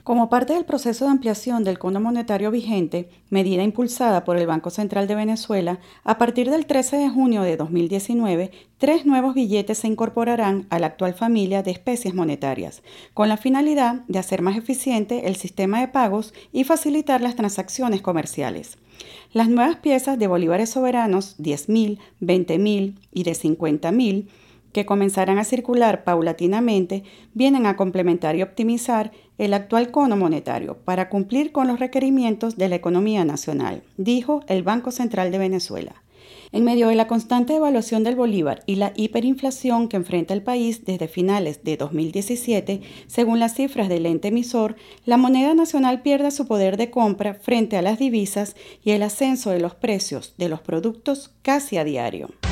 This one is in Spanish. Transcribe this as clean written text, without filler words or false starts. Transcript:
Como parte del proceso de ampliación del Cono Monetario vigente, medida impulsada por el Banco Central de Venezuela, a partir del 13 de junio de 2019, tres nuevos billetes se incorporarán a la actual familia de especies monetarias, con la finalidad de hacer más eficiente el sistema de pagos y facilitar las transacciones comerciales. Las nuevas piezas de bolívares soberanos 10.000, 20.000 y de 50.000 que comenzarán a circular paulatinamente, vienen a complementar y optimizar el actual cono monetario para cumplir con los requerimientos de la economía nacional, dijo el Banco Central de Venezuela. En medio de la constante devaluación del bolívar y la hiperinflación que enfrenta el país desde finales de 2017, según las cifras del ente emisor, la moneda nacional pierde su poder de compra frente a las divisas y el ascenso de los precios de los productos casi a diario.